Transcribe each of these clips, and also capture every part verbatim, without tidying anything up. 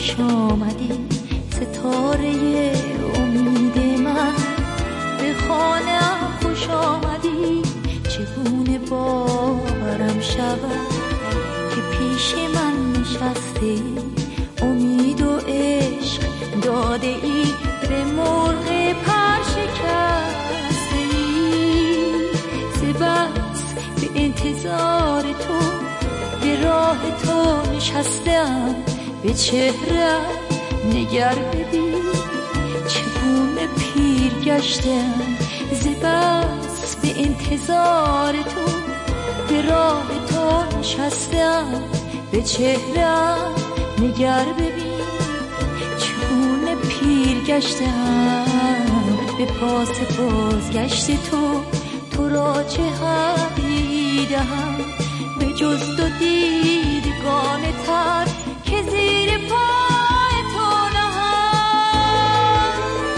خوش آمدی ستاره امید من، به خانه‌ام خوش آمدی. چگونه باورم شود که پیش من نشستی، امید و عشق داده ای به مرغ پر شکسته ای. سپس به انتظار تو به راه تو نشستم، به چهره نگر ببین چگونه پیر گشتم. سپس به انتظار تو به راه تو نشستم، به چهره نگر ببین چگونه پیر گشتم. به پاس بازگشت تو تو را چه هدیه دهم، به جز تو دیدگان تر که زیر پای تو نهم.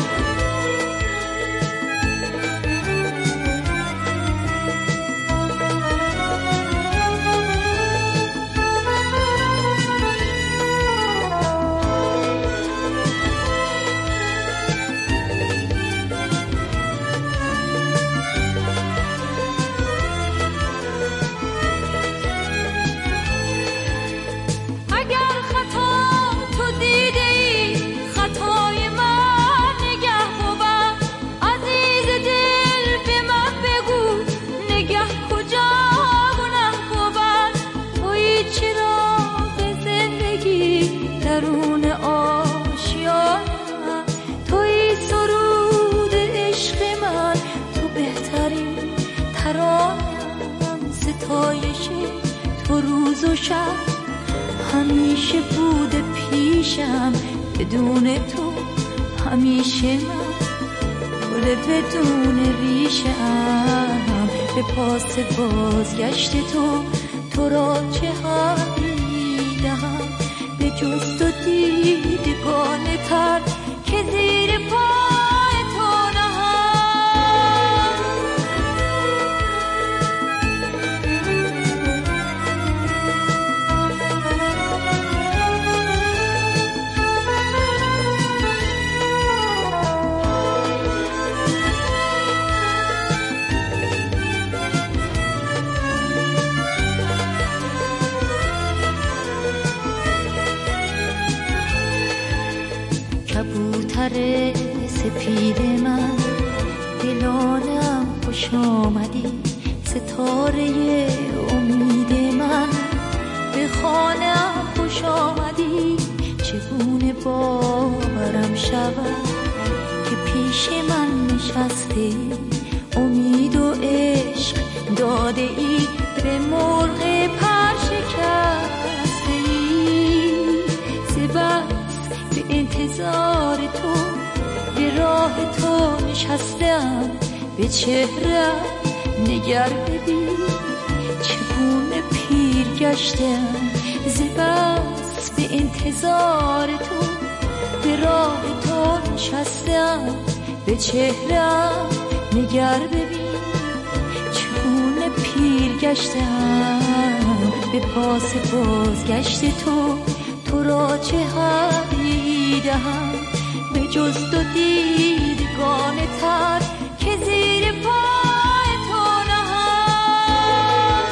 درون آشیانم توی سرود عشق من، تو بهترین ترانم. ستایش تو روز و شب همیشه بوده پیشم، بدون تو همیشه من گل بدون ریشم. به پاس بازگشت تو تو را چه هدیه دهم، به جز تو دیدگان تر که زیر پای تو نهم. کبوتر سپید من، دلانم خوش آمدی ستاره امید من، به خانه‌ام خوش آمدی. چگونه باورم شود که پیش من نشستی، امید و عشق داده ای به مرغ پر شکسته ای. سپس به انتظار تو به راه تو نشستم، به چهره نگر ببین چگونه پیر گشتم. سپس به انتظار تو به راه تو نشستم، به چهره نگر ببین چگونه پیر گشتم. به پاس بازگشت تو تو را چه هدیه دهم، به جز تو دیدگان تر که زیر پای تو نهم.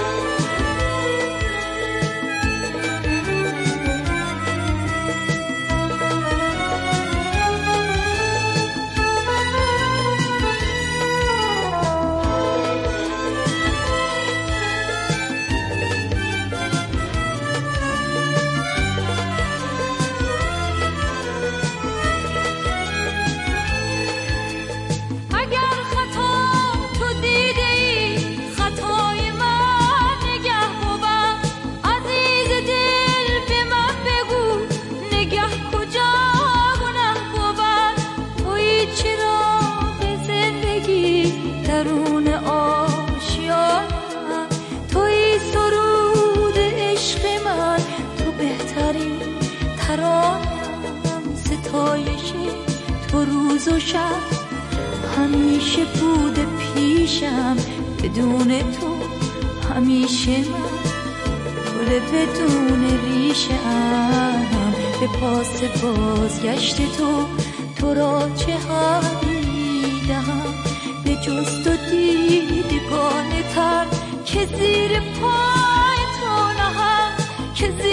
درون آشیانم توی سرود عشق من، تو بهترین ترانم. ستایش تو روز و شب همیشه بوده پیشم، بدون تو همیشه من گل بدون ریشم. به پاس بازگشت تو تو را چه حالی دهم به جز تو دیدگان تر که زیر پای تو نهم که زیر